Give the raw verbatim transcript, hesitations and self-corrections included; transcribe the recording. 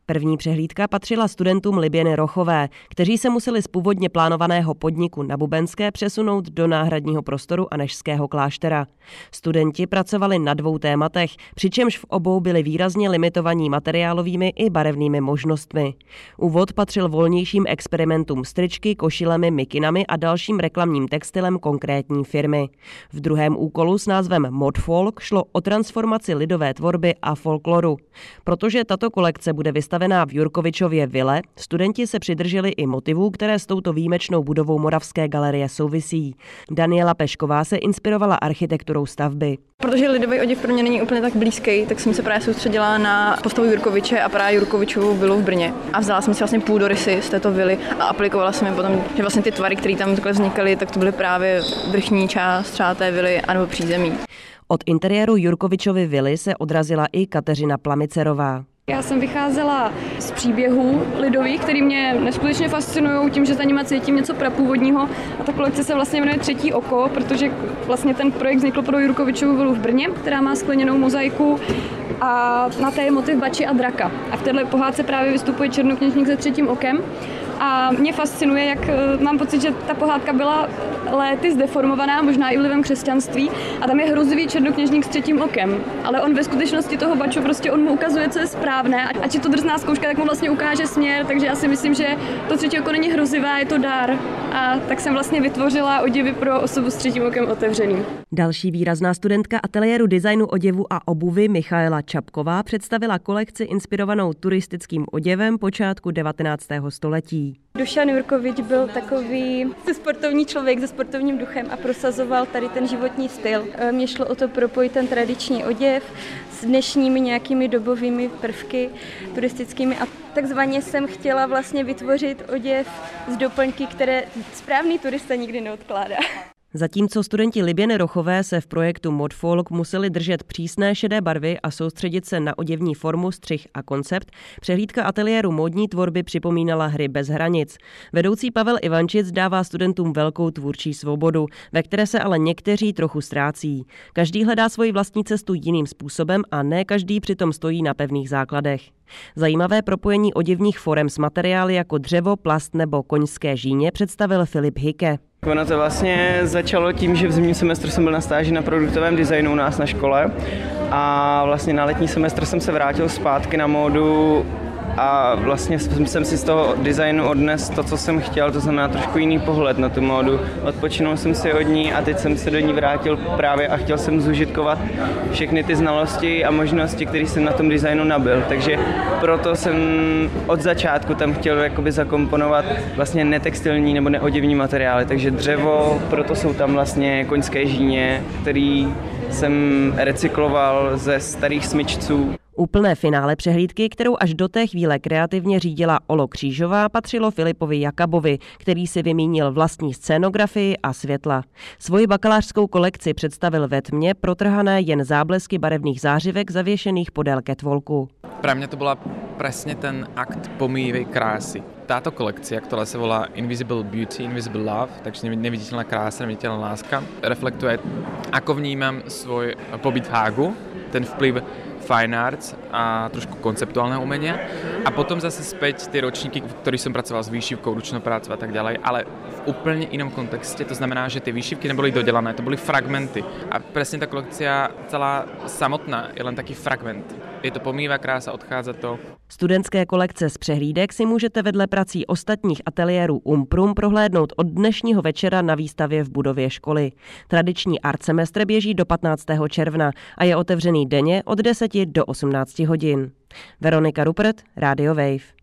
První přehlídka patřila studentům Liběny Rochové, kteří se museli z původně plánovaného podniku na Bubenské přesunout do náhradního prostoru Anežského kláštera. Studenti pracovali na dvou tématech, přičemž v obou byli výrazně limitovaní materiálovými i barevnými možnostmi. Úvod patřil volnějším experimentům s tričky, košilemi, mikinami a dalším reklamním textilem konkrétní firmy. V druhém úkolu s názvem Modfolk šlo o transformaci lidové tvorby a folkloru. Protože tato kolekce bude vystavená v Jurkovičově vile, studenti se přidrželi i motivů, které s touto výjimečnou budovou Moravské galerie souvisí. Daniela Pešková se inspirovala architekturou stavby. Protože lidový oděv pro mě není úplně tak blízký, tak jsem se právě soustředila na postavu Jurkoviče a právě Jurkovičovu vilu v Brně. A vzala jsem si vlastně půdorysy z této vily a aplikovala jsem je potom, že vlastně ty tvary, které tam takhle vznikaly, tak to byly právě vrchní část třeba té vily anebo přízemí. Od interiéru Jurkovičovy vily se odrazila i Kateřina Plamicerová. Já jsem vycházela z příběhů lidových, který mě neskutečně fascinují tím, že za nimi cítím něco prapůvodního. A ta kolekce se vlastně jmenuje Třetí oko, protože vlastně ten projekt vznikl pro Jurkovičovu vilu v Brně, která má skleněnou mozaiku a na té je motiv bači a draka. A v této pohádce právě vystupuje černokněžník se třetím okem. A mě fascinuje, jak mám pocit, že ta pohádka byla léty zdeformovaná, možná i vlivem křesťanství, a tam je hrozivý černokněžník s třetím okem. Ale on ve skutečnosti toho baču prostě on mu ukazuje, co je správné. Ať je to drsná zkouška, tak mu vlastně ukáže směr, takže já si myslím, že to třetí oko není hrozivá, je to dar. A tak jsem vlastně vytvořila oděvy pro osobu s třetím okem otevřeným. Další výrazná studentka ateliéru designu oděvu a obuvy Michaela Čapková představila kolekci inspirovanou turistickým oděvem počátku devatenáctého století. Dušan Jurkovič byl takový sportovní člověk se sportovním duchem a prosazoval tady ten životní styl. Mně šlo o to propojit ten tradiční oděv s dnešními nějakými dobovými prvky turistickými a takzvaně jsem chtěla vlastně vytvořit oděv z doplňky, které správný turista nikdy neodkládá. Zatímco studenti Liběny Rochové se v projektu Modfolk museli držet přísné šedé barvy a soustředit se na oděvní formu, střih a koncept, přehlídka ateliéru módní tvorby připomínala hry bez hranic. Vedoucí Pavel Ivančic dává studentům velkou tvůrčí svobodu, ve které se ale někteří trochu ztrácí. Každý hledá svoji vlastní cestu jiným způsobem a ne každý přitom stojí na pevných základech. Zajímavé propojení oděvních forem s materiály jako dřevo, plast nebo koňské žíně představil Filip Hike. Ono to vlastně začalo tím, že v zimním semestru jsem byl na stáži na produktovém designu u nás na škole a vlastně na letní semestr jsem se vrátil zpátky na módu a vlastně jsem si z toho designu odnes to, co jsem chtěl, to znamená trošku jiný pohled na tu módu. Odpočinul jsem si od ní a teď jsem se do ní vrátil právě a chtěl jsem zužitkovat všechny ty znalosti a možnosti, které jsem na tom designu nabyl. Takže proto jsem od začátku tam chtěl jakoby zakomponovat vlastně netextilní nebo neoděvní materiály, takže dřevo, proto jsou tam vlastně koňské žíně, který jsem recykloval ze starých smyčců. Úplné finále přehlídky, kterou až do té chvíle kreativně řídila Olo Křížová, patřilo Filipovi Jakabovi, který si vymínil vlastní scénografii a světla. Svoji bakalářskou kolekci představil ve tmě protrhané jen záblesky barevných zářivek zavěšených podél catwalku. Pre mňa to bola presne ten akt pomývej krásy. Táto kolekcia, ktorá sa volá Invisible Beauty, Invisible Love, takže neviditeľná krása, neviditeľná láska, reflektuje, ako vnímam svoj pobyt v Hágu, ten vplyv fine arts a trošku konceptuálneho umenia. A potom zase späť tie ročníky, v ktorých som pracoval s výšivkou, ručnou prácu a tak ďalej, ale v úplne inom kontexte. To znamená, že tie výšivky neboli dodelané, to boli fragmenty. A presne tá kolekcia celá samotná je len taký fragment. Je to pomývá krása, odchádza to. Studentské kolekce z přehlídek si můžete vedle prací ostatních ateliérů Umprum prohlédnout od dnešního večera na výstavě v budově školy. Tradiční art semestr běží do patnáctého června a je otevřený denně od deseti do osmnácti hodin. Veronika Rupert, Radio Wave.